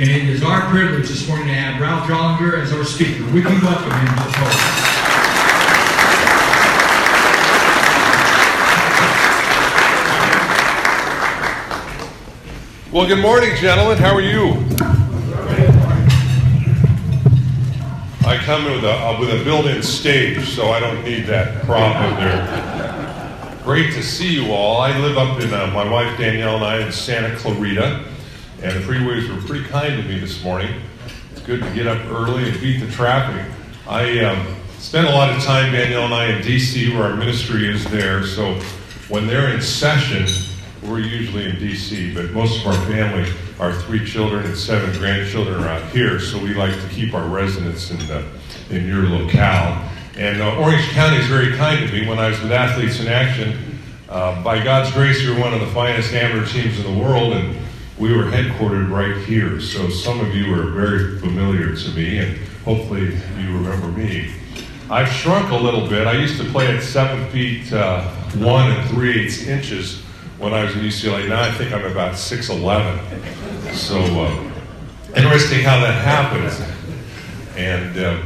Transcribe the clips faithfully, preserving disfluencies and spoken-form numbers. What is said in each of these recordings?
And it is our privilege this morning to have Ralph Jollinger as our speaker. We can welcome him to the podium. Well, good morning, gentlemen. How are you? I come with a uh, with a built-in stage, so I don't need that prop in there. Great to see you all. I live up in, uh, my wife Danielle and I, in Santa Clarita, and the freeways were pretty kind to me this morning. It's good to get up early and beat the traffic. I um, spend a lot of time, Danielle and I, in D C, where our ministry is there, so when they're in session, we're usually in D C, but most of our family, our three children and seven grandchildren, are out here, so we like to keep our residents in the, in your locale. And uh, Orange County is very kind to me. When I was with Athletes in Action, uh, by God's grace, we were one of the finest amateur teams in the world, and we were headquartered right here. So some of you are very familiar to me, and hopefully you remember me. I've shrunk a little bit. I used to play at seven feet uh, one and three eighths inches when I was at U C L A. Now I think I'm about six eleven. So uh, interesting how that happens. And uh,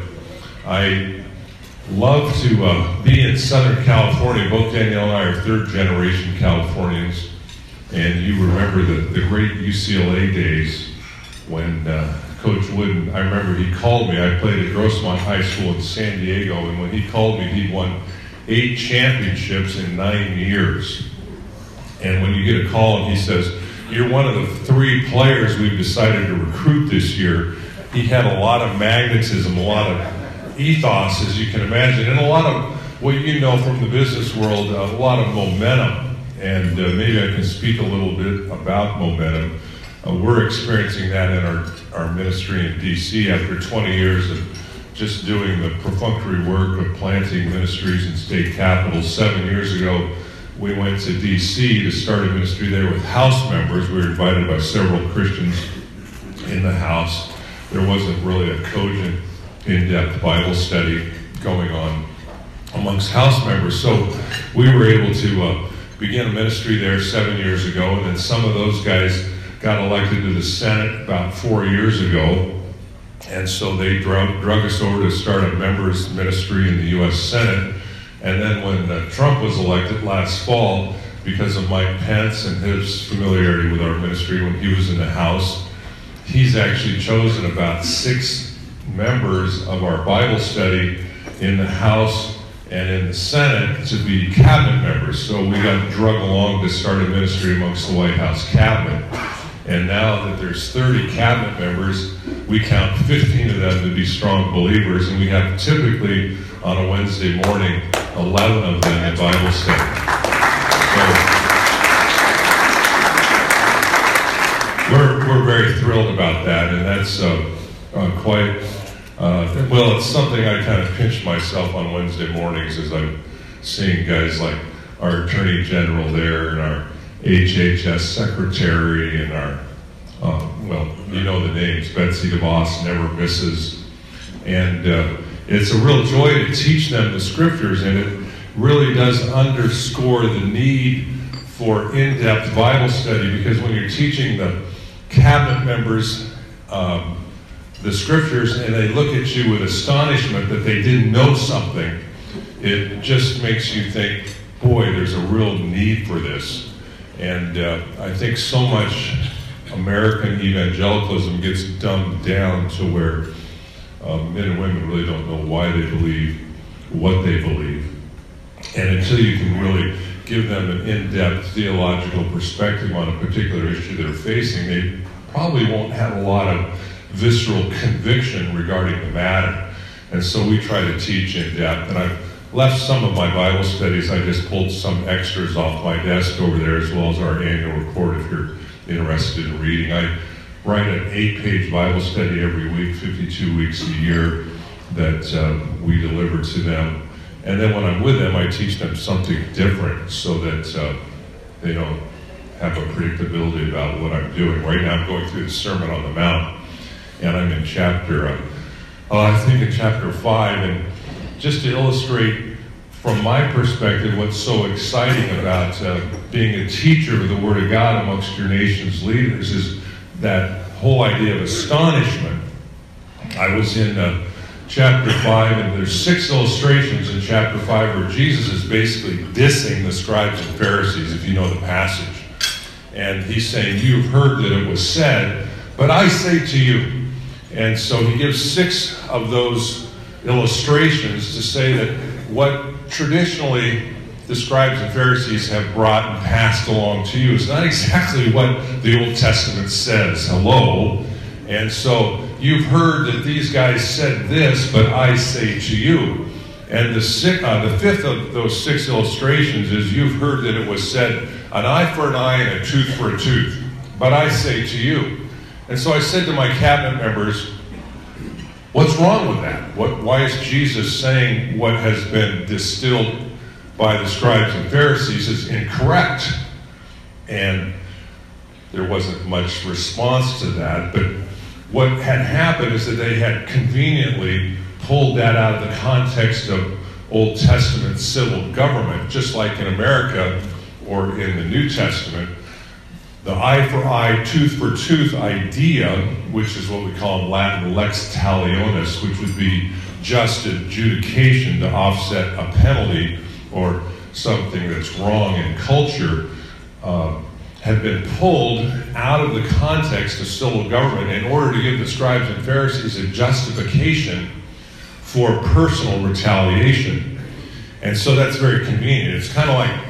I love to uh, be in Southern California. Both Danielle and I are third generation Californians. And you remember the, the great U C L A days when uh, Coach Wooden, I remember he called me. I played at Grossmont High School in San Diego, and when he called me, he'd won eight championships in nine years. And when you get a call and he says, you're one of the three players we've decided to recruit this year, he had a lot of magnetism, a lot of ethos, as you can imagine, and a lot of what you know from the business world, a lot of momentum. And uh, maybe I can speak a little bit about momentum. Uh, we're experiencing that in our, our ministry in D C after twenty years of just doing the perfunctory work of planting ministries in state capitals. Seven years ago, we went to D C to start a ministry there with house members. We were invited by several Christians in the house. There wasn't really a cogent, in-depth Bible study going on amongst house members. So we were able to uh, begin a ministry there seven years ago, and then some of those guys got elected to the Senate about four years ago. And so they drug, drug us over to start a members ministry in the U S Senate. And then when uh, Trump was elected last fall, because of Mike Pence and his familiarity with our ministry when he was in the House, he's actually chosen about six members of our Bible study in the House and in the Senate to be cabinet members. So we got drug along to start a ministry amongst the White House cabinet. And now that there's thirty cabinet members, we count fifteen of them to be strong believers, and we have typically on a Wednesday morning, eleven of them in Bible study. So we're, we're very thrilled about that, and that's uh, uh, quite, uh, well, it's something I kind of pinch myself on Wednesday mornings as I'm seeing guys like our Attorney General there and our H H S Secretary and our, uh, well, you know the names, Betsy DeVos never misses. And uh, it's a real joy to teach them the scriptures, and it really does underscore the need for in-depth Bible study, because when you're teaching the cabinet members um, the scriptures and they look at you with astonishment that they didn't know something, it just makes you think, boy, there's a real need for this. And uh, I think so much American evangelicalism gets dumbed down to where uh, men and women really don't know why they believe what they believe. And until you can really give them an in-depth theological perspective on a particular issue they're facing, they probably won't have a lot of visceral conviction regarding the matter. And so we try to teach in depth. And I've left some of my Bible studies. I just pulled some extras off my desk over there, as well as our annual report if you're interested in reading. I write an eight-page Bible study every week, fifty-two weeks a year, that uh, we deliver to them. And then when I'm with them, I teach them something different so that uh, they don't have a predictability about what I'm doing. Right now I'm going through the Sermon on the Mount, and I'm in chapter, uh, oh, I think in chapter five, and just to illustrate from my perspective what's so exciting about uh, being a teacher of the Word of God amongst your nation's leaders is that whole idea of astonishment, I was in uh, chapter five, and there's six illustrations in chapter five where Jesus is basically dissing the scribes and Pharisees, if you know the passage. And he's saying, you've heard that it was said, but I say to you. And so he gives six of those illustrations to say that what traditionally the scribes and Pharisees have brought and passed along to you is not exactly what the Old Testament says. Hello. And so you've heard that these guys said this, but I say to you. And the, six, uh, the fifth of those six illustrations is you've heard that it was said, an eye for an eye and a tooth for a tooth. But I say to you. And so I said to my cabinet members, what's wrong with that? What, why is Jesus saying what has been distilled by the scribes and Pharisees is incorrect? And there wasn't much response to that. But what had happened is that they had conveniently pulled that out of the context of Old Testament civil government, just like in America or in the New Testament. The eye for eye, tooth for tooth idea, which is what we call in Latin lex talionis, which would be just adjudication to offset a penalty or something that's wrong in culture, uh, had been pulled out of the context of civil government in order to give the scribes and Pharisees a justification for personal retaliation. And so that's very convenient. It's kind of like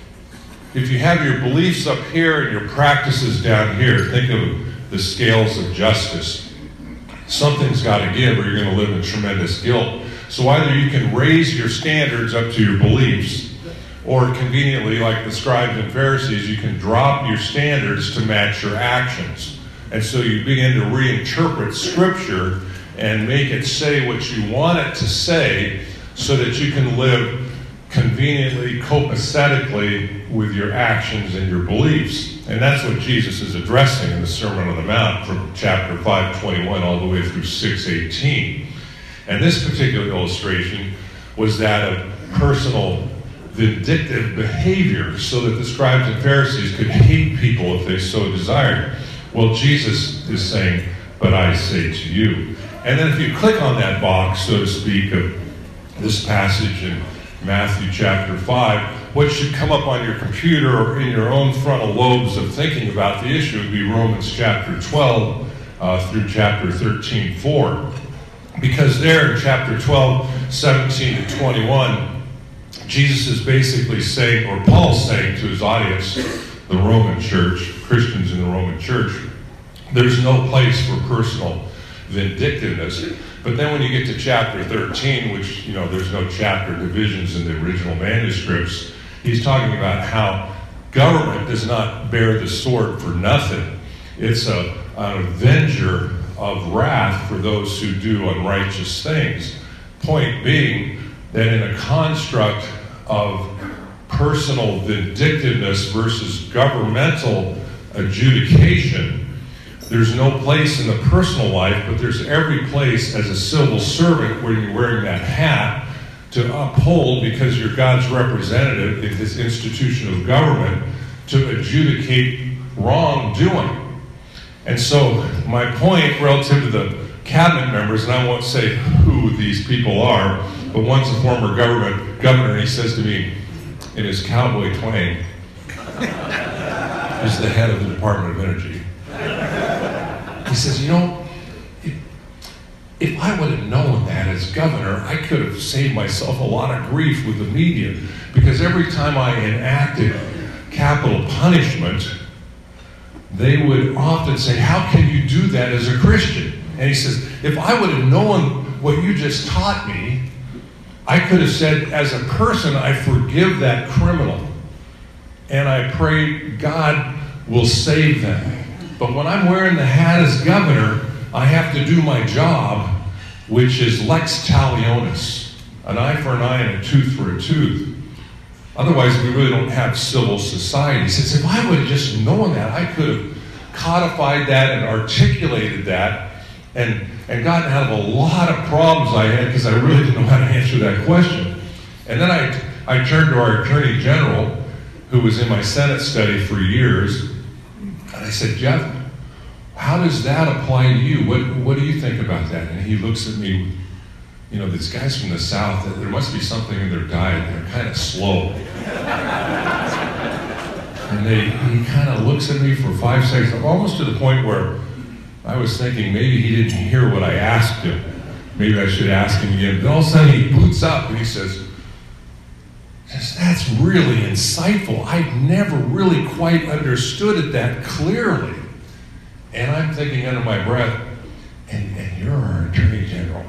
if you have your beliefs up here and your practices down here, think of the scales of justice. Something's got to give or you're going to live in tremendous guilt. So either you can raise your standards up to your beliefs, or conveniently, like the scribes and Pharisees, you can drop your standards to match your actions. And so you begin to reinterpret Scripture and make it say what you want it to say so that you can live conveniently, copacetically with your actions and your beliefs. And that's what Jesus is addressing in the Sermon on the Mount from chapter five twenty-one all the way through six eighteen. And this particular illustration was that of personal vindictive behavior so that the scribes and Pharisees could hate people if they so desired. Well, Jesus is saying, but I say to you. And then if you click on that box, so to speak, of this passage in Matthew chapter five, what should come up on your computer or in your own frontal lobes of thinking about the issue would be Romans chapter twelve uh, through chapter thirteen four. Because there in chapter twelve, seventeen to twenty-one, Jesus is basically saying, or Paul's saying to his audience, the Roman church, Christians in the Roman church, there's no place for personal vindictiveness. But then when you get to chapter thirteen, which, you know, there's no chapter divisions in the original manuscripts, he's talking about how government does not bear the sword for nothing. It's a, an avenger of wrath for those who do unrighteous things. Point being that in a construct of personal vindictiveness versus governmental adjudication, there's no place in the personal life, but there's every place as a civil servant where you're wearing that hat to uphold, because you're God's representative in this institution of government, to adjudicate wrongdoing. And so my point relative to the cabinet members, and I won't say who these people are, but one's a former government governor, and he says to me in his cowboy twang, he's the head of the Department of Energy. He says, you know, if, if I would have known that as governor, I could have saved myself a lot of grief with the media, because every time I enacted capital punishment, they would often say, how can you do that as a Christian? And he says, if I would have known what you just taught me, I could have said, as a person, I forgive that criminal, and I pray God will save them. But when I'm wearing the hat as governor, I have to do my job, which is lex talionis, an eye for an eye and a tooth for a tooth. Otherwise, we really don't have civil society. He says, if I would have just known that, I could have codified that and articulated that and, and gotten out of a lot of problems I had, because I really didn't know how to answer that question. And then I, I turned to our Attorney General, who was in my Senate study for years, and I said, Jeff, how does that apply to you? What, what do you think about that? And he looks at me, you know, these guys from the South, there must be something in their diet. They're kind of slow. And they, he kind of looks at me for five seconds, almost to the point where I was thinking maybe he didn't hear what I asked him. Maybe I should ask him again. Then all of a sudden he boots up and he says, that's really insightful. I've never really quite understood it that clearly. And I'm thinking under my breath, and, and you're our Attorney General.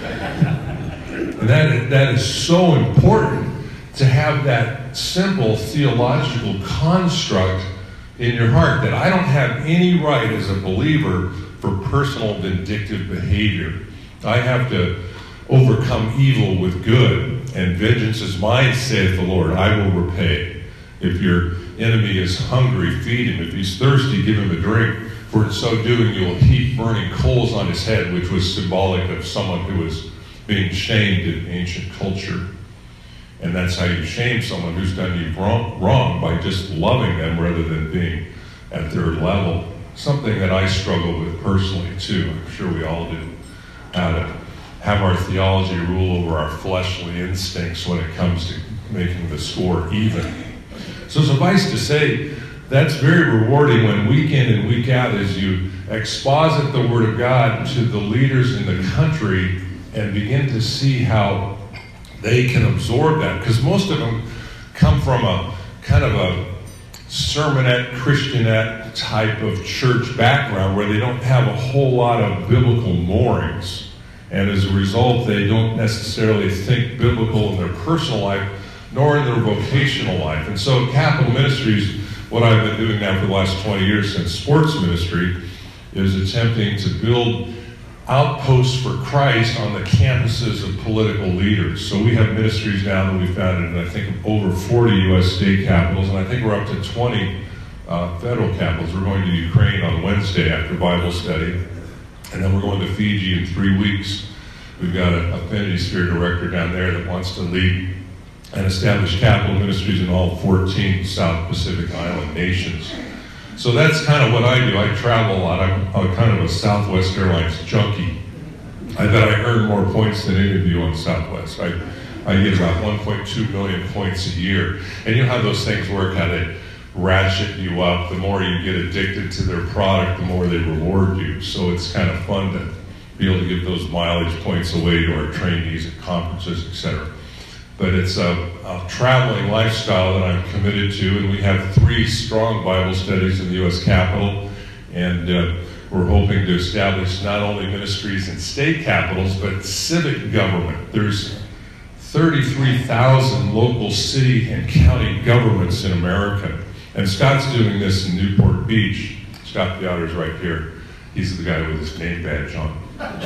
And that, that is so important to have that simple theological construct in your heart that I don't have any right as a believer for personal vindictive behavior. I have to overcome evil with good, and vengeance is mine, saith the Lord, I will repay. If your enemy is hungry, feed him. If he's thirsty, give him a drink. For in so doing, you will heap burning coals on his head, which was symbolic of someone who was being shamed in ancient culture. And that's how you shame someone who's done you wrong, wrong by just loving them rather than being at their level. Something that I struggle with personally, too. I'm sure we all do. How to have our theology rule over our fleshly instincts when it comes to making the score even. So suffice to say, that's very rewarding when week in and week out as you exposit the Word of God to the leaders in the country and begin to see how they can absorb that. Because most of them come from a kind of a sermonette, Christianette type of church background where they don't have a whole lot of biblical moorings. And as a result, they don't necessarily think biblical in their personal life, nor in their vocational life. And so Capital Ministries, what I've been doing now for the last twenty years since sports ministry, is attempting to build outposts for Christ on the campuses of political leaders. So we have ministries now that we founded in, I think, over forty U S state capitals, and I think we're up to twenty uh, federal capitals. We're going to Ukraine on Wednesday after Bible study, and then we're going to Fiji in three weeks. We've got an Affinity Sphere director down there that wants to lead and establish capital ministries in all fourteen South Pacific Island nations. So that's kind of what I do. I travel a lot. I'm, I'm kind of a Southwest Airlines junkie. I bet I earn more points than any of you on Southwest. I, I get about one point two million points a year. And you know how those things work, how they ratchet you up. The more you get addicted to their product, the more they reward you. So it's kind of fun to be able to give those mileage points away to our trainees at conferences, et cetera. But it's a, a traveling lifestyle that I'm committed to, and we have three strong Bible studies in the U S Capitol, and uh, we're hoping to establish not only ministries in state capitals, but civic government. There's thirty-three thousand local city and county governments in America, and Scott's doing this in Newport Beach. Scott Piotter's right here. He's the guy with his name badge on.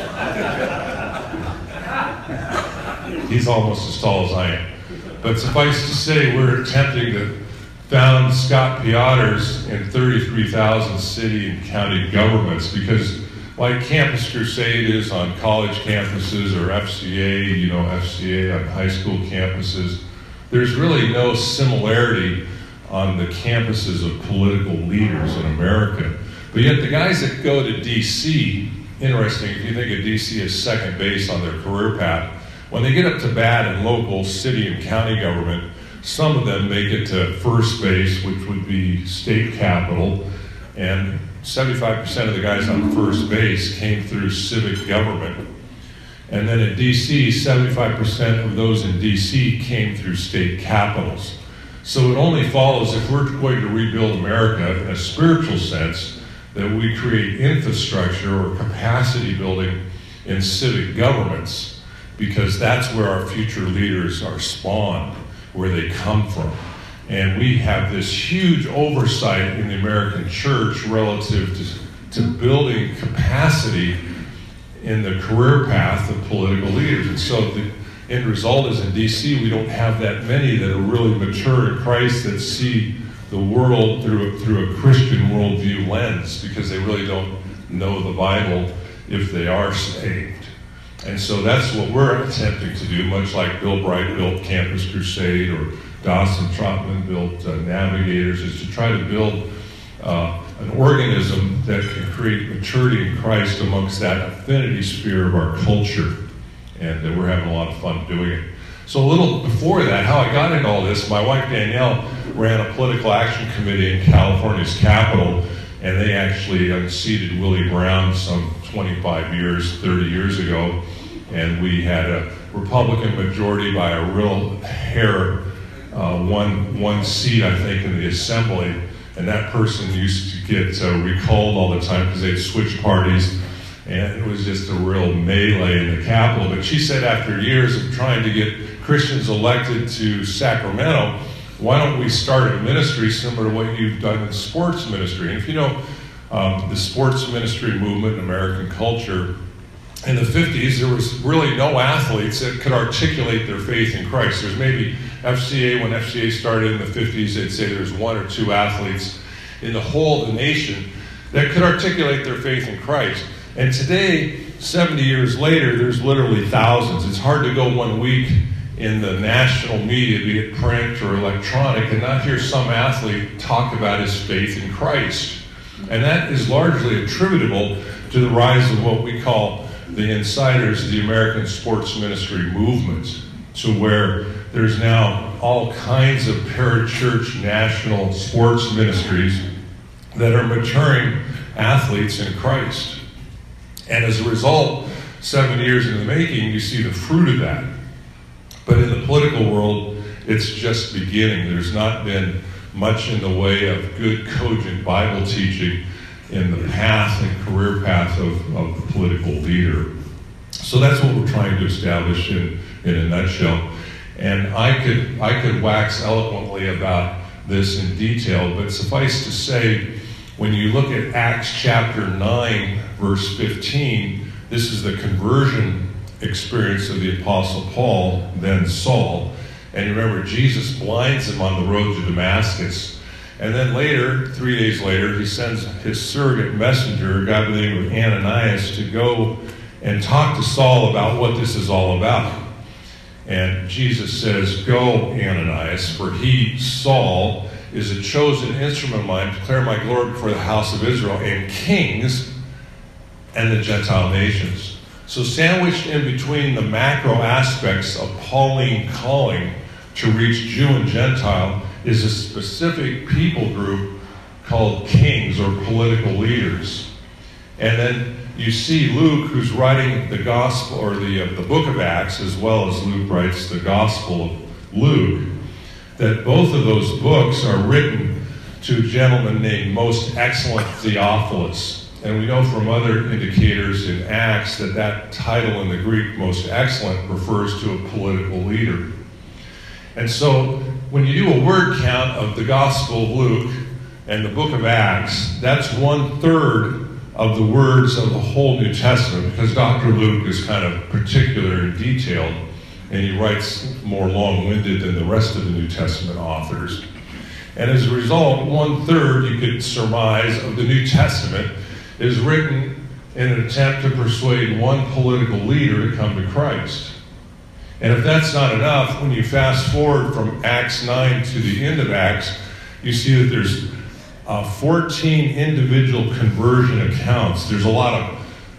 He's almost as tall as I am. But suffice to say, we're attempting to found Scott Piotter's in thirty-three thousand city and county governments, because like Campus Crusade is on college campuses, or F C A, you know, F C A on high school campuses, there's really no similarity on the campuses of political leaders in America. But yet the guys that go to D C, interesting, if you think of D C as second base on their career path, when they get up to bat in local city and county government, some of them make it to first base, which would be state capital, and seventy-five percent of the guys on first base came through civic government. And then in D C, seventy-five percent of those in D C came through state capitals. So it only follows, if we're going to rebuild America in a spiritual sense, that we create infrastructure or capacity building in civic governments, because that's where our future leaders are spawned, where they come from. And we have this huge oversight in the American church relative to, to building capacity in the career path of political leaders. And so the end result is in D C, we don't have that many that are really mature in Christ, that see the world through a, through a Christian worldview lens, because they really don't know the Bible if they are saved. And so that's what we're attempting to do, much like Bill Bright built Campus Crusade, or Dawson Trotman built uh, Navigators, is to try to build uh, an organism that can create maturity in Christ amongst that affinity sphere of our culture. And uh, we're having a lot of fun doing it. So a little before that, how I got into all this, my wife Danielle ran a political action committee in California's Capitol, and they actually unseated Willie Brown some twenty-five years, thirty years ago, and we had a Republican majority by a real hair, uh, one one seat, I think, in the Assembly, and that person used to get uh, recalled all the time because they'd switch parties, and it was just a real melee in the Capitol. But she said after years of trying to get Christians elected to Sacramento, why don't we start a ministry similar to what you've done in sports ministry? And if you know um, the sports ministry movement in American culture, in the fifties, there was really no athletes that could articulate their faith in Christ. There's maybe F C A, when F C A started in the fifties, they'd say there's one or two athletes in the whole of the nation that could articulate their faith in Christ. And today, seventy years later, there's literally thousands. It's hard to go one week in the national media, be it print or electronic, and not hear some athlete talk about his faith in Christ. And that is largely attributable to the rise of what we call the insiders, the American sports ministry movement, to where there's now all kinds of parachurch national sports ministries that are maturing athletes in Christ. And as a result, seven years in the making, you see the fruit of that. But in the political world, it's just beginning. There's not been much in the way of good, cogent Bible teaching in the path and career path of, of the political leader. So that's what we're trying to establish in, in a nutshell. And I could, I could wax eloquently about this in detail, but suffice to say, when you look at Acts chapter nine, verse fifteen, this is the conversion experience of the Apostle Paul, then Saul. And you remember, Jesus blinds him on the road to Damascus. And then later, three days later, he sends his surrogate messenger, a guy by the name of Ananias, to go and talk to Saul about what this is all about. And Jesus says, "Go, Ananias, for he, Saul, is a chosen instrument of mine to declare my glory before the house of Israel and kings and the Gentile nations." So sandwiched in between the macro aspects of Pauline calling to reach Jew and Gentile is a specific people group called kings or political leaders. And then you see Luke, who's writing the gospel, or the, uh, the book of Acts, as well as Luke writes the gospel of Luke, that both of those books are written to a gentleman named Most Excellent Theophilus. And we know from other indicators in Acts that that title in the Greek, Most Excellent, refers to a political leader. And so when you do a word count of the Gospel of Luke and the book of Acts, that's one-third of the words of the whole New Testament, because Doctor Luke is kind of particular and detailed, and he writes more long-winded than the rest of the New Testament authors. And as a result, one-third, you could surmise, of the New Testament is written in an attempt to persuade one political leader to come to Christ. And if that's not enough, when you fast forward from Acts nine to the end of Acts, you see that there's uh, fourteen individual conversion accounts. There's a lot of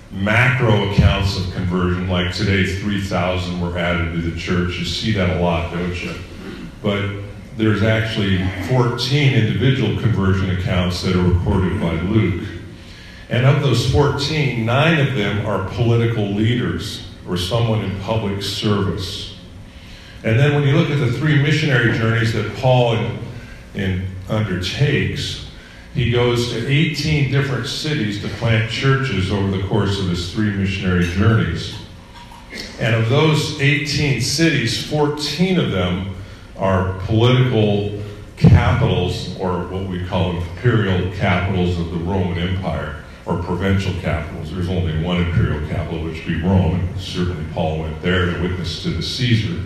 macro accounts of conversion, like today three thousand were added to the church. You see that a lot, don't you? But there's actually fourteen individual conversion accounts that are recorded by Luke. And of those fourteen, nine of them are political leaders or someone in public service. And then when you look at the three missionary journeys that Paul in, in undertakes, he goes to eighteen different cities to plant churches over the course of his three missionary journeys. And of those eighteen cities, fourteen of them are political capitals, or what we call imperial capitals of the Roman Empire, or provincial capitals. There's only one imperial capital, which would be Rome, and certainly Paul went there to witness to the Caesar.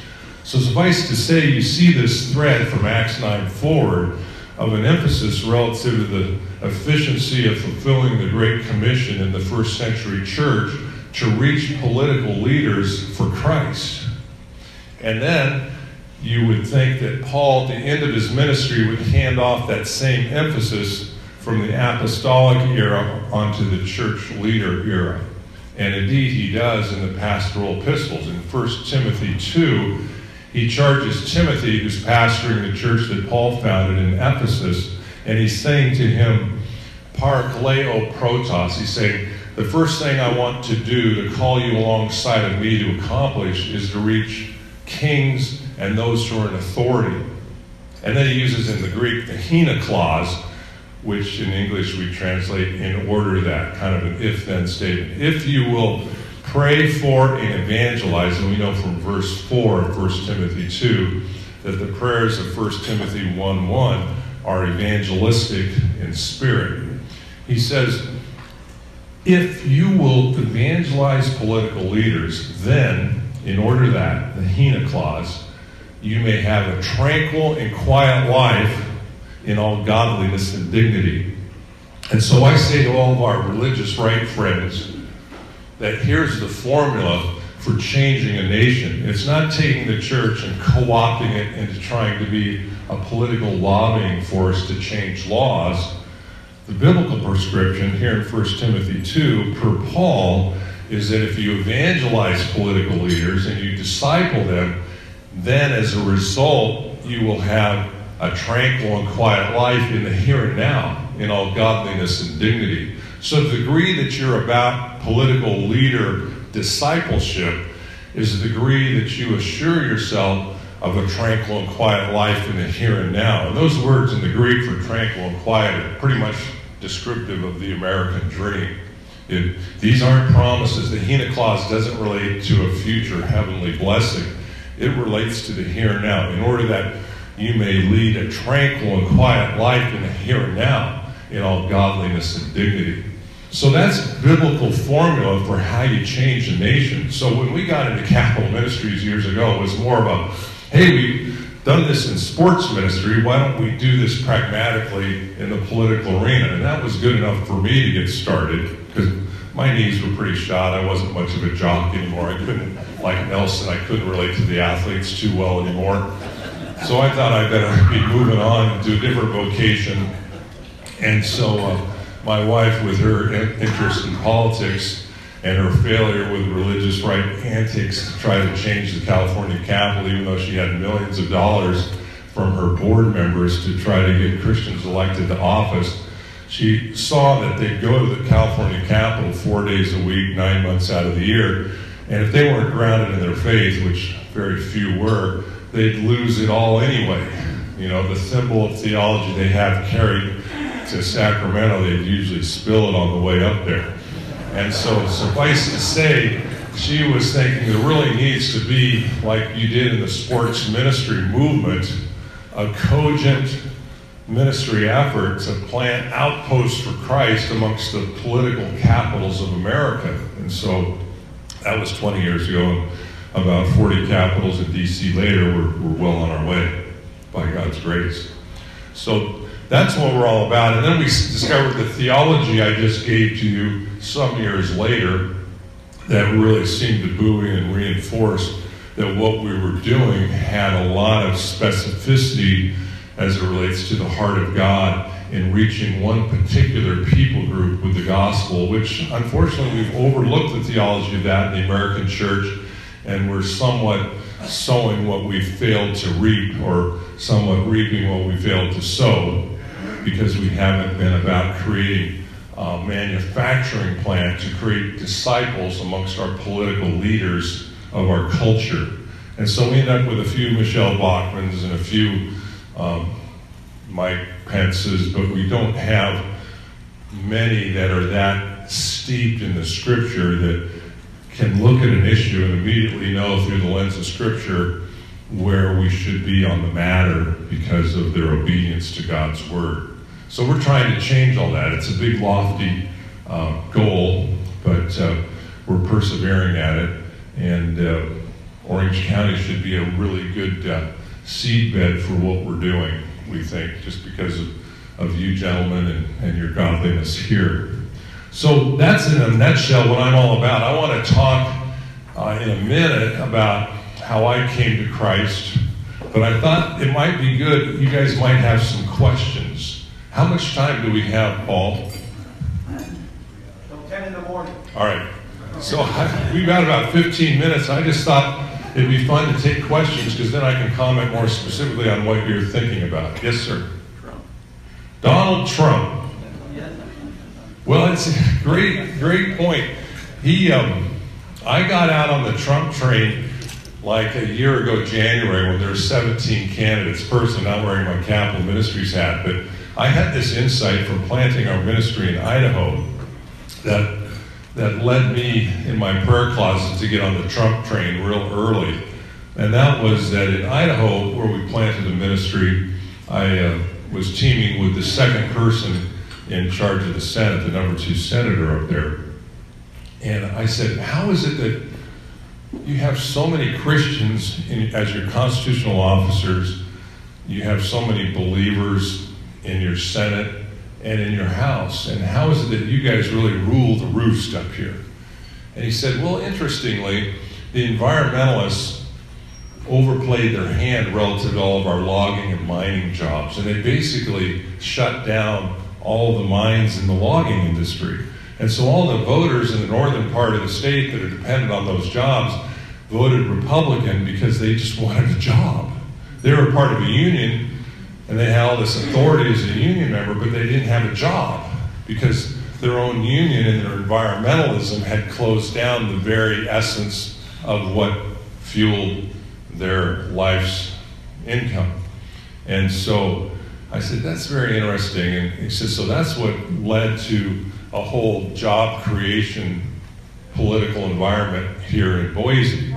So suffice to say, you see this thread from Acts nine forward of an emphasis relative to the efficiency of fulfilling the Great Commission in the first century church to reach political leaders for Christ. And then you would think that Paul, at the end of his ministry, would hand off that same emphasis from the apostolic era onto the church leader era. And indeed he does in the pastoral epistles. In First Timothy two, he charges Timothy, who's pastoring the church that Paul founded in Ephesus, and he's saying to him, Parakaleo protos, he's saying, the first thing I want to do to call you alongside of me to accomplish is to reach kings and those who are in authority. And then he uses in the Greek the hina clause, which in English we translate in order that, kind of an if-then statement. If you will pray for and evangelize, and we know from verse four of First Timothy two that the prayers of First Timothy one one are evangelistic in spirit. He says, if you will evangelize political leaders, then, in order that, the hina clause, you may have a tranquil and quiet life in all godliness and dignity. And so I say to all of our religious right friends that here's the formula for changing a nation. It's not taking the church and co-opting it into trying to be a political lobbying force to change laws. The biblical prescription here in First Timothy two, per Paul, is that if you evangelize political leaders and you disciple them, then as a result, you will have a tranquil and quiet life in the here and now, in all godliness and dignity. So the degree that you're about political leader discipleship is the degree that you assure yourself of a tranquil and quiet life in the here and now. And those words in the Greek for tranquil and quiet are pretty much descriptive of the American dream. It, these aren't promises. The hina clause doesn't relate to a future heavenly blessing. It relates to the here and now, in order that you may lead a tranquil and quiet life in the here and now, in all godliness and dignity. So that's biblical formula for how you change a nation. So when we got into Capital Ministries years ago, it was more about, hey, we've done this in sports ministry, why don't we do this pragmatically in the political arena? And that was good enough for me to get started, because my knees were pretty shot. I wasn't much of a jock anymore. I couldn't, like Nelson, I couldn't relate to the athletes too well anymore. So I thought I better be moving on to a different vocation. And so uh, my wife, with her interest in politics and her failure with religious right antics to try to change the California Capitol, even though she had millions of dollars from her board members to try to get Christians elected to office, she saw that they'd go to the California Capitol four days a week, nine months out of the year, and if they weren't grounded in their faith, which very few were, they'd lose it all anyway. You know, the thimble of theology they have carried to Sacramento, they'd usually spill it on the way up there. And so, suffice to say, she was thinking there really needs to be, like you did in the sports ministry movement, a cogent ministry effort to plant outposts for Christ amongst the political capitals of America. And so that was twenty years ago, and about forty capitals in D C later, we're, we're well on our way by God's grace. So that's what we're all about. And then we discovered the theology I just gave to you some years later that really seemed to buoy and reinforce that what we were doing had a lot of specificity as it relates to the heart of God in reaching one particular people group with the gospel, which unfortunately we've overlooked the theology of that in the American church, and we're somewhat sowing what we failed to reap, or somewhat reaping what we failed to sow, because we haven't been about creating a manufacturing plant to create disciples amongst our political leaders of our culture. And so we end up with a few Michelle Bachmans and a few um, Mike Pence's, but we don't have many that are that steeped in the scripture that can look at an issue and immediately know through the lens of scripture where we should be on the matter because of their obedience to God's word. So we're trying to change all that. It's a big, lofty uh, goal, but uh, we're persevering at it. And uh, Orange County should be a really good uh, seedbed for what we're doing, we think, just because of, of you gentlemen and, and your godliness here. So that's in a nutshell what I'm all about. I want to talk uh, in a minute about how I came to Christ, but I thought it might be good, you guys might have some questions. How much time do we have, Paul? Till ten in the morning. All right. So I, we've got about fifteen minutes. I just thought it'd be fun to take questions because then I can comment more specifically on what you're thinking about. Yes, sir. Trump. Donald Trump. Yes. Well, it's a great, great point. He, um, I got out on the Trump train like a year ago, January, when there were seventeen candidates. Personally, not wearing my Capital Ministries hat, but I had this insight from planting our ministry in Idaho that that led me in my prayer closet to get on the Trump train real early. And that was that in Idaho, where we planted the ministry, I uh, was teaming with the second person in charge of the Senate, the number two senator up there. And I said, how is it that you have so many Christians in, as your constitutional officers, you have so many believers in your Senate and in your House, and how is it that you guys really rule the roost up here? And he said, well, interestingly, the environmentalists overplayed their hand relative to all of our logging and mining jobs, and they basically shut down all the mines in the logging industry. And so all the voters in the northern part of the state that are dependent on those jobs voted Republican because they just wanted a job. They were part of a union, and they had all this authority as a union member, but they didn't have a job because their own union and their environmentalism had closed down the very essence of what fueled their life's income. And so I said, that's very interesting. And he said, so that's what led to a whole job creation political environment here in Boise.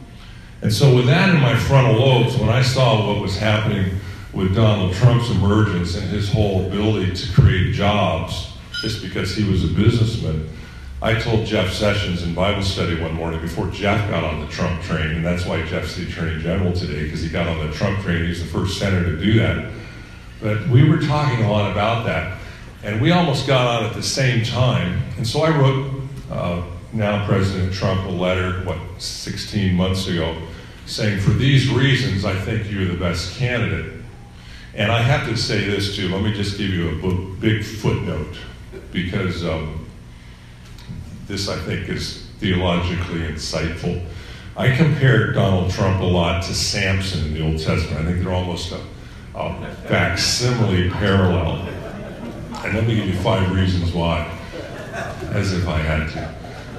And so with that in my frontal lobes, when I saw what was happening with Donald Trump's emergence and his whole ability to create jobs just because he was a businessman, I told Jeff Sessions in Bible study one morning before Jeff got on the Trump train, and that's why Jeff's the Attorney General today, because he got on the Trump train. He's the first senator to do that. But we were talking a lot about that, and we almost got on at the same time. And so I wrote uh, now President Trump a letter, what, sixteen months ago, saying, for these reasons, I think you're the best candidate. And I have to say this too, let me just give you a big footnote, because um, this I think is theologically insightful. I compared Donald Trump a lot to Samson in the Old Testament. I think they're almost a, a facsimile parallel. And let me give you five reasons why, as if I had to.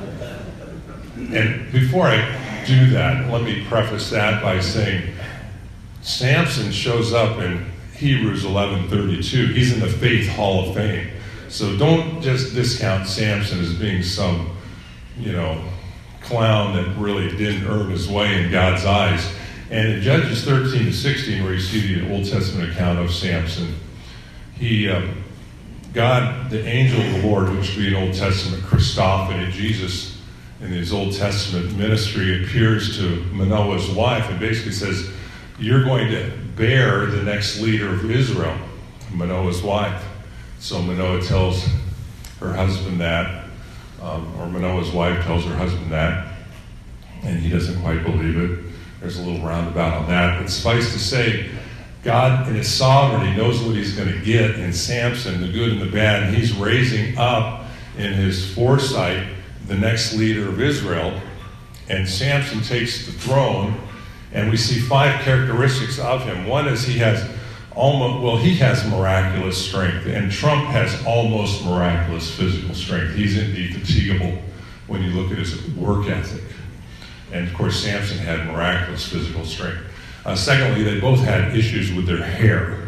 And before I do that, let me preface that by saying Samson shows up in Hebrews eleven thirty-two. He's in the Faith Hall of Fame. So don't just discount Samson as being some, you know, clown that really didn't earn his way in God's eyes. And in Judges thirteen to sixteen, where you see the Old Testament account of Samson, he, um, God, the angel of the Lord, which would be an Old Testament Christophany, Jesus in his Old Testament ministry appears to Manoah's wife and basically says, you're going to bear the next leader of Israel, Manoah's wife. So Manoah tells her husband that, um, or Manoah's wife tells her husband that, and he doesn't quite believe it. There's a little roundabout on that. But suffice to say, God in his sovereignty knows what he's going to get in Samson, the good and the bad, and he's raising up in his foresight the next leader of Israel. And Samson takes the throne, and we see five characteristics of him. One is he has almost, well, he has miraculous strength, and Trump has almost miraculous physical strength. He's indefatigable when you look at his work ethic. And of course, Samson had miraculous physical strength. Uh, secondly, they both had issues with their hair.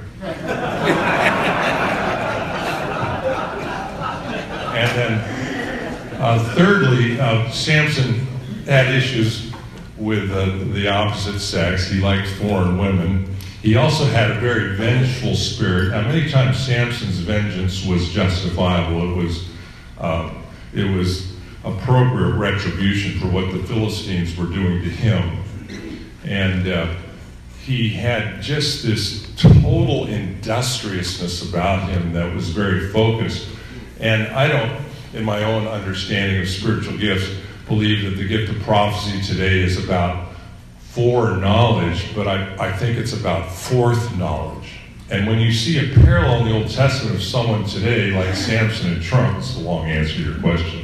And then, uh, thirdly, uh, Samson had issues with uh, the opposite sex. He liked foreign women. He also had a very vengeful spirit. Now, many times Samson's vengeance was justifiable. It was, uh, it was appropriate retribution for what the Philistines were doing to him. And uh, he had just this total industriousness about him that was very focused. And I don't, in my own understanding of spiritual gifts, believe that the gift of prophecy today is about foreknowledge, but I, I think it's about forth knowledge. And when you see a parallel in the Old Testament of someone today like Samson and Trump, it's a long answer to your question.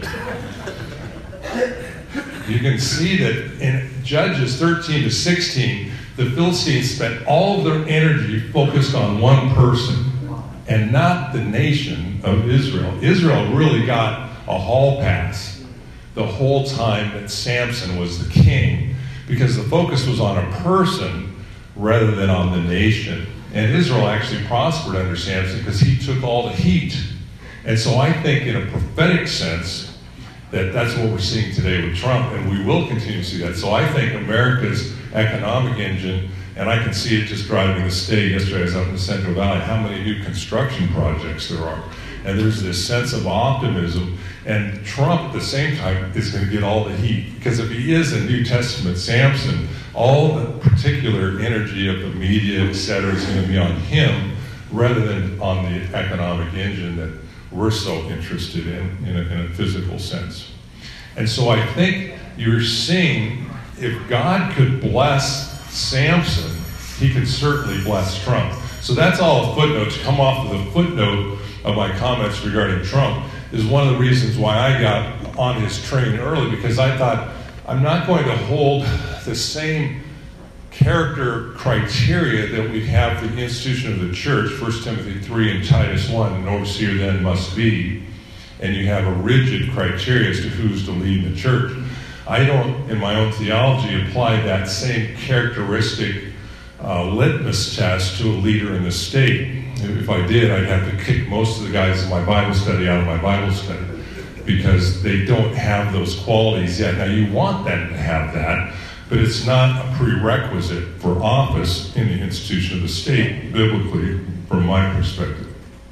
You can see that in Judges thirteen to sixteen, the Philistines spent all of their energy focused on one person and not the nation of Israel. Israel really got a hall pass the whole time that Samson was the king, because the focus was on a person rather than on the nation. And Israel actually prospered under Samson because he took all the heat. And so I think in a prophetic sense that that's what we're seeing today with Trump, and we will continue to see that. So I think America's economic engine, and I can see it just driving the state. Yesterday I was up in the Central Valley, how many new construction projects there are. And there's this sense of optimism. And Trump, at the same time, is going to get all the heat. Because if he is a New Testament Samson, all the particular energy of the media, et cetera, is going to be on him rather than on the economic engine that we're so interested in, in a, in a physical sense. And so I think you're seeing, if God could bless Samson, he could certainly bless Trump. So that's all a footnote. To come off of the footnote of my comments regarding Trump is one of the reasons why I got on his train early, because I thought, I'm not going to hold the same character criteria that we have for the institution of the church, First Timothy three and Titus one, an overseer then must be, and you have a rigid criteria as to who's to lead the church. I don't, in my own theology, apply that same characteristic uh, litmus test to a leader in the state. If I did, I'd have to kick most of the guys in my Bible study out of my Bible study because they don't have those qualities yet. Now, you want them to have that, but it's not a prerequisite for office in the institution of the state, biblically, from my perspective.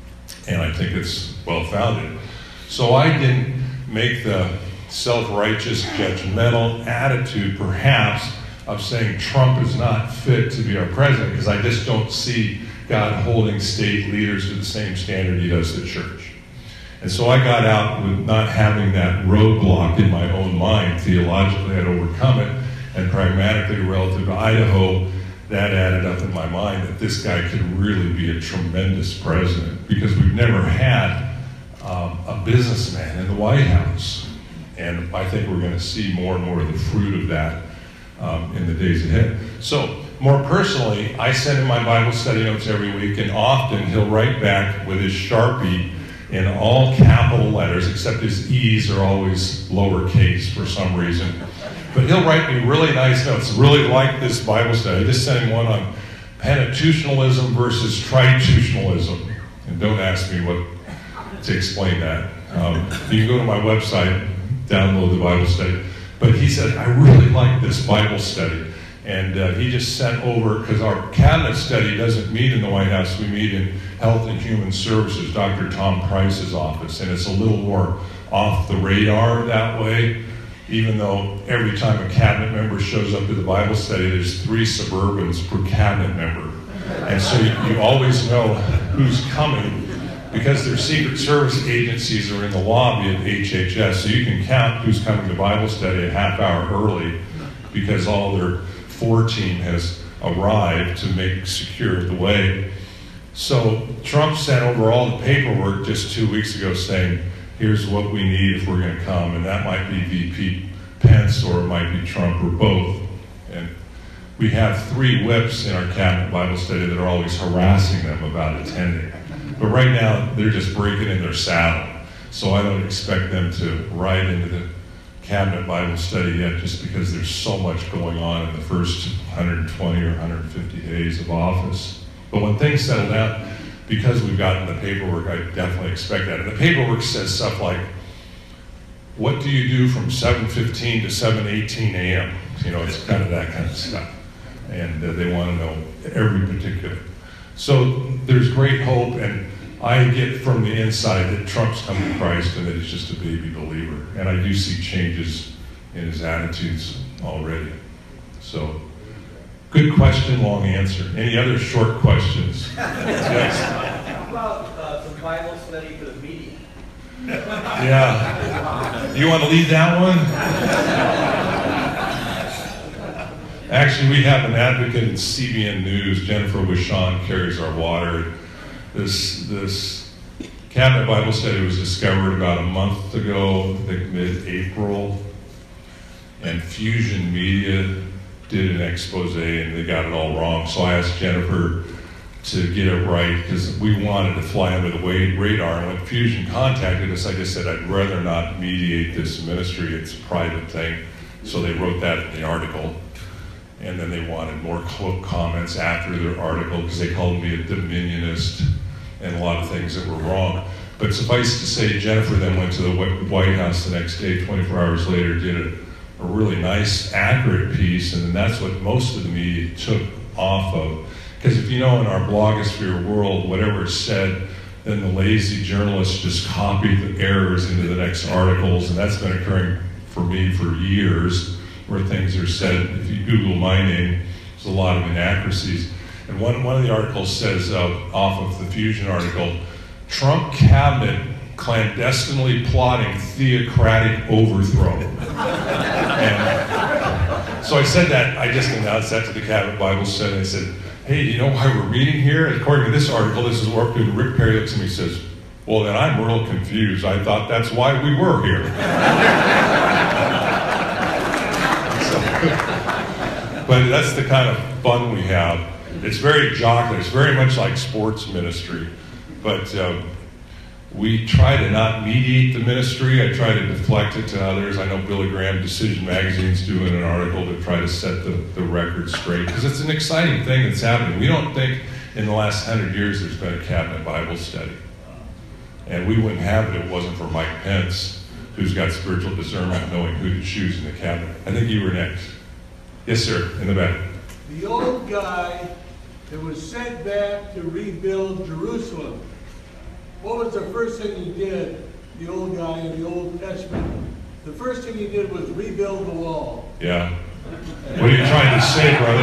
And I think it's well-founded. So I didn't make the self-righteous, judgmental attitude, perhaps, of saying Trump is not fit to be our president, because I just don't see God holding state leaders to the same standard he does the church. And so I got out with not having that roadblock in my own mind. Theologically, I'd overcome it. And pragmatically, relative to Idaho, that added up in my mind that this guy could really be a tremendous president, because we've never had um, a businessman in the White House. And I think we're going to see more and more of the fruit of that um, in the days ahead. So, more personally, I send him my Bible study notes every week, and often he'll write back with his Sharpie in all capital letters, except his E's are always lowercase for some reason. But he'll write me really nice notes. Really like this Bible study. I just sent him one on pentateutionalism versus tritutionalism. And don't ask me what to explain that. Um, you can go to my website, download the Bible study. But he said, I really like this Bible study. And uh, he just sent over, because our cabinet study doesn't meet in the White House, we meet in Health and Human Services, Doctor Tom Price's office, and it's a little more off the radar that way, even though every time a cabinet member shows up to the Bible study, there's three Suburbans per cabinet member. And so you, you always know who's coming, because their Secret Service agencies are in the lobby at H H S, so you can count who's coming to Bible study a half hour early, because all their four team has arrived to make secure the way. So Trump sent over all the paperwork just two weeks ago saying, here's what we need if we're going to come, and that might be V P Pence or it might be Trump or both. And we have three whips in our cabinet Bible study that are always harassing them about attending. But right now, they're just breaking in their saddle. So I don't expect them to ride into the cabinet Bible study yet, just because there's so much going on in the first one hundred twenty or one hundred fifty days of office. But when things settle down, because we've gotten the paperwork, I definitely expect that. And the paperwork says stuff like, what do you do from seven fifteen to seven eighteen a m? You know, it's kind of that kind of stuff. And uh, they want to know every particular. So there's great hope, and I get from the inside that Trump's come to Christ and that he's just a baby believer. And I do see changes in his attitudes already. So, good question, long answer. Any other short questions? Yes? How about uh, some Bible study for the media? Yeah. You want to lead that one? Actually, we have an advocate in C B N News, Jennifer Wishon, carries our water. This, this cabinet Bible study was discovered about a month ago, I think mid-April, and Fusion Media did an expose and they got it all wrong. So I asked Jennifer to get it right because we wanted to fly under the radar. And when Fusion contacted us, I just said, I'd rather not mediate this ministry. It's a private thing. So they wrote that in the article. And then they wanted more comments after their article because they called me a dominionist and a lot of things that were wrong. But suffice to say, Jennifer then went to the White House the next day, twenty-four hours later, did a, a really nice, accurate piece, and then that's what most of the media took off of. Because if you know, in our blogosphere world, whatever is said, then the lazy journalists just copy the errors into the next articles, and that's been occurring for me for years, where things are said. If you Google my name, there's a lot of inaccuracies. And one, one of the articles says, uh, off of the Fusion article, Trump cabinet clandestinely plotting theocratic overthrow. And so I said that, I just announced that to the cabinet Bible study. I said, hey, do you know why we're meeting here? And according to this article, this is work and Rick Perry looks at me and says, well, then I'm real confused. I thought that's why we were here. so, but that's the kind of fun we have. It's very jocular. It's very much like sports ministry. But um, we try to not mediate the ministry. I try to deflect it to others. I know Billy Graham, Decision Magazine's doing an article to try to set the, the record straight, because it's an exciting thing that's happening. We don't think in the last hundred years there's been a cabinet Bible study. And we wouldn't have it if it wasn't for Mike Pence, who's got spiritual discernment, knowing who to choose in the cabinet. I think you were next. Yes, sir, in the back. The old guy that was sent back to rebuild Jerusalem. What was the first thing he did, the old guy in the Old Testament? The first thing he did was rebuild the wall. Yeah. What are you trying to say, brother?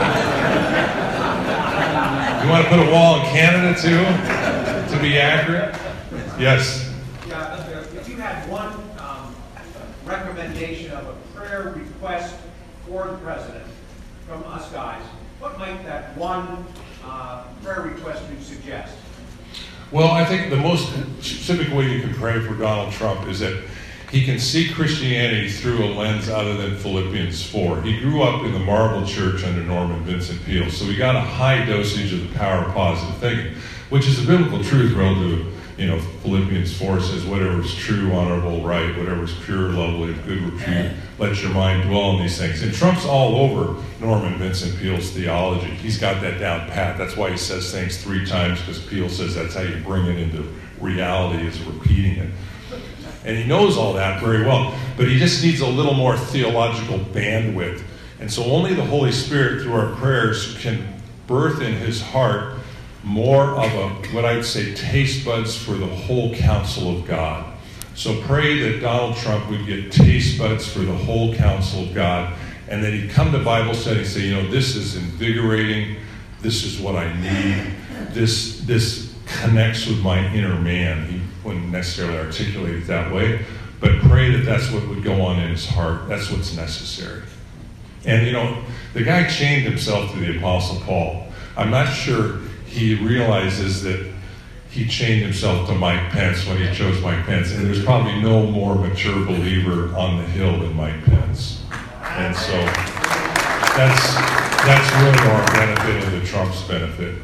You want to put a wall in Canada, too, to be accurate? Yes. Yeah, if you had one um, recommendation of a prayer request for the president from us guys, what might that one uh, prayer request you suggest? Well, I think the most specific way you can pray for Donald Trump is that he can see Christianity through a lens other than Philippians four. He grew up in the Marble Church under Norman Vincent Peale, so he got a high dosage of the power of positive thinking, which is a biblical truth relative. You know, Philippians four says, whatever is true, honorable, right, whatever is pure, lovely, of good repute, let your mind dwell on these things. And Trump's all over Norman Vincent Peale's theology. He's got that down pat. That's why he says things three times, because Peale says that's how you bring it into reality, is repeating it. And he knows all that very well, but he just needs a little more theological bandwidth. And so only the Holy Spirit, through our prayers, can birth in his heart more of a, what I'd say, taste buds for the whole counsel of God. So pray that Donald Trump would get taste buds for the whole counsel of God, and that he'd come to Bible study and say, you know, this is invigorating, this is what I need, this, this connects with my inner man. He wouldn't necessarily articulate it that way, but pray that that's what would go on in his heart. That's what's necessary. And, you know, the guy chained himself to the Apostle Paul. I'm not sure he realizes that he chained himself to Mike Pence when he chose Mike Pence. And there's probably no more mature believer on the Hill than Mike Pence. And so that's that's really our benefit and the Trump's benefit.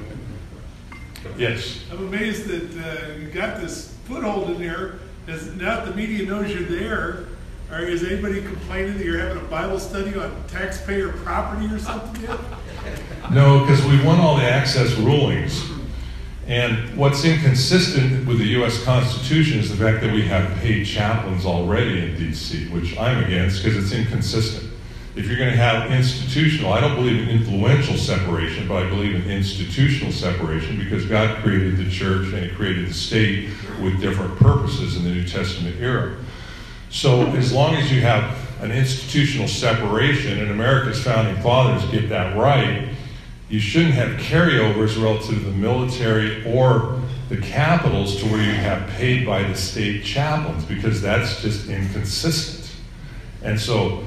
Yes? I'm amazed that uh, you got this foothold in there. As now that the media knows you're there, or is anybody complaining that you're having a Bible study on taxpayer property or something yet? No, because we won all the access rulings. And what's inconsistent with the U S Constitution is the fact that we have paid chaplains already in D C, which I'm against because it's inconsistent. If you're going to have institutional, I don't believe in influential separation, but I believe in institutional separation because God created the church and he created the state with different purposes in the New Testament era. So as long as you have an institutional separation, and America's founding fathers get that right, you shouldn't have carryovers relative to the military or the capitals to where you have paid by the state chaplains, because that's just inconsistent. And so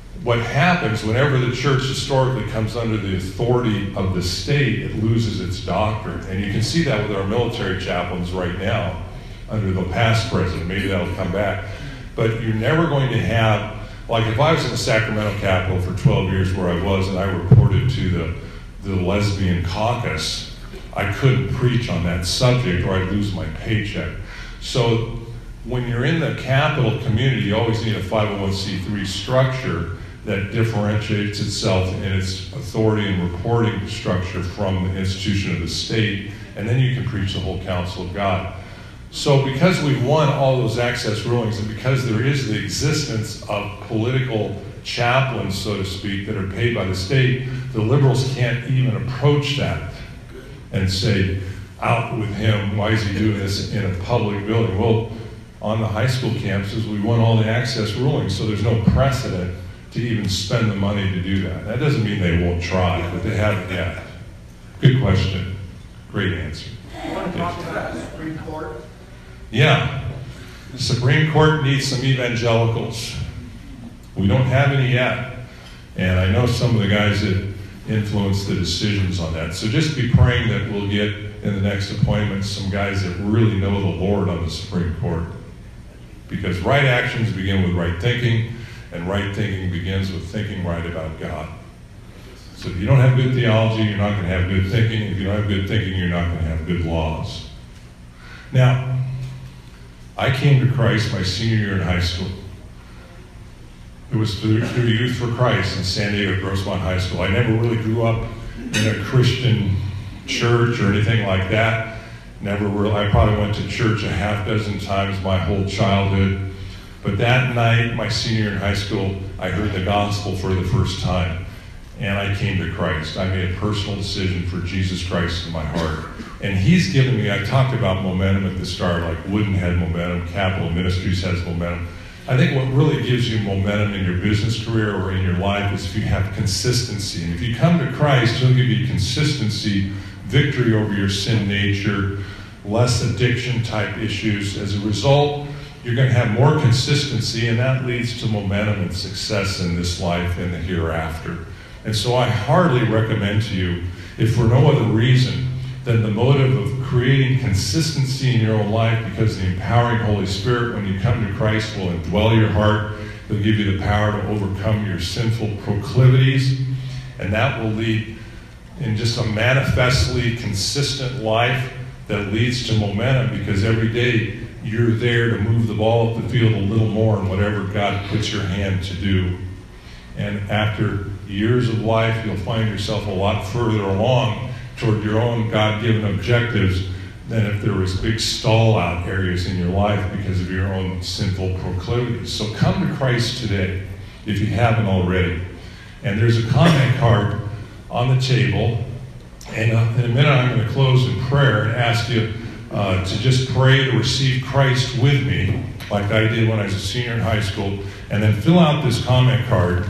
what happens whenever the church historically comes under the authority of the state, it loses its doctrine. And you can see that with our military chaplains right now under the past president. Maybe that'll come back. But you're never going to have, like if I was in the Sacramento Capitol for twelve years where I was and I reported to the, the lesbian caucus, I couldn't preach on that subject or I'd lose my paycheck. So when you're in the Capitol community, you always need a five oh one c three structure that differentiates itself in its authority and reporting structure from the institution of the state, and then you can preach the whole counsel of God. So because we've won all those access rulings, and because there is the existence of political chaplains, so to speak, that are paid by the state, the liberals can't even approach that and say, out with him, why is he doing this in a public building? Well, on the high school campuses, we won all the access rulings, so there's no precedent to even spend the money to do that. That doesn't mean they won't try, but they haven't yet. Good question. Great answer. You want to talk about the Supreme Court? Yeah. The Supreme Court needs some evangelicals. We don't have any yet. And I know some of the guys that influence the decisions on that. So just be praying that we'll get in the next appointment some guys that really know the Lord on the Supreme Court. Because right actions begin with right thinking, and right thinking begins with thinking right about God. So if you don't have good theology, you're not going to have good thinking. If you don't have good thinking, you're not going to have good laws. Now, I came to Christ my senior year in high school. It was through, through Youth for Christ in San Diego Grossmont High School. I never really grew up in a Christian church or anything like that. Never really, I probably went to church a half dozen times my whole childhood. But that night, my senior year in high school, I heard the gospel for the first time. And I came to Christ. I made a personal decision for Jesus Christ in my heart. And he's given me, I talked about momentum at the start, like Wooden had momentum, Capital Ministries has momentum. I think what really gives you momentum in your business career or in your life is if you have consistency. And if you come to Christ, he'll give you consistency, victory over your sin nature, less addiction type issues. As a result, you're going to have more consistency, and that leads to momentum and success in this life and the hereafter. And so I hardly recommend to you, if for no other reason than the motive of creating consistency in your own life, because the empowering Holy Spirit, when you come to Christ, will indwell your heart. He'll give you the power to overcome your sinful proclivities, and that will lead in just a manifestly consistent life that leads to momentum, because every day you're there to move the ball up the field a little more in whatever God puts your hand to do. And after years of life, you'll find yourself a lot further along toward your own God-given objectives than if there was big stall-out areas in your life because of your own sinful proclivities. So come to Christ today, if you haven't already. And there's a comment card on the table. And uh, in a minute, I'm going to close in prayer and ask you Uh, to just pray to receive Christ with me, like I did when I was a senior in high school, and then fill out this comment card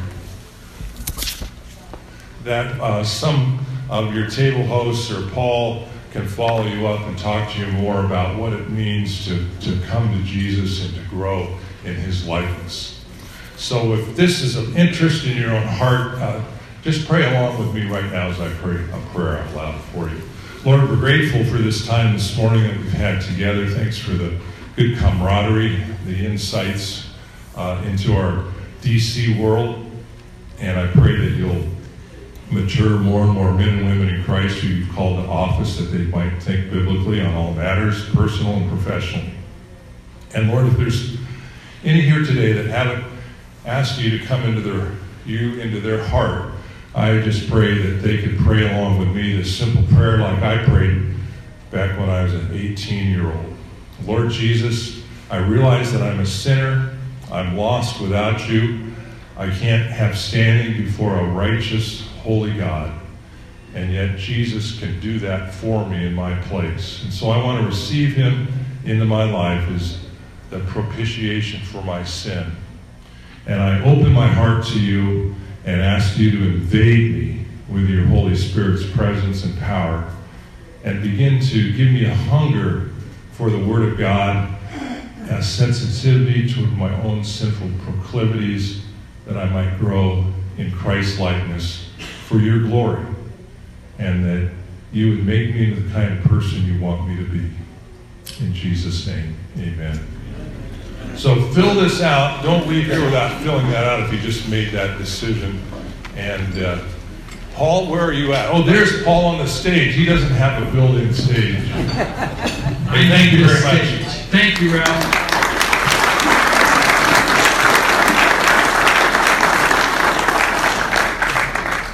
that uh, some of your table hosts or Paul can follow you up and talk to you more about what it means to, to come to Jesus and to grow in his likeness. So if this is of interest in your own heart, uh, just pray along with me right now as I pray a prayer out loud for you. Lord, we're grateful for this time this morning that we've had together. Thanks for the good camaraderie, the insights uh, into our D C world. And I pray that you'll mature more and more men and women in Christ who you've called to office, that they might think biblically on all matters, personal and professional. And Lord, if there's any here today that haven't asked you to come into their you into their heart, I just pray that they could pray along with me this simple prayer like I prayed back when I was an eighteen-year-old. Lord Jesus, I realize that I'm a sinner. I'm lost without you. I can't have standing before a righteous, holy God. And yet Jesus can do that for me in my place. And so I want to receive him into my life as the propitiation for my sin. And I open my heart to you and ask you to invade me with your Holy Spirit's presence and power, and begin to give me a hunger for the Word of God, a sensitivity to my own sinful proclivities, that I might grow in Christ-likeness for your glory, and that you would make me into the kind of person you want me to be. In Jesus' name, amen. So fill this out. Don't leave here without filling that out if you just made that decision. And uh, Paul, where are you at? Oh, there's Paul on the stage. He doesn't have a built-in stage. Hey, thank you very much. Thank you, Ralph.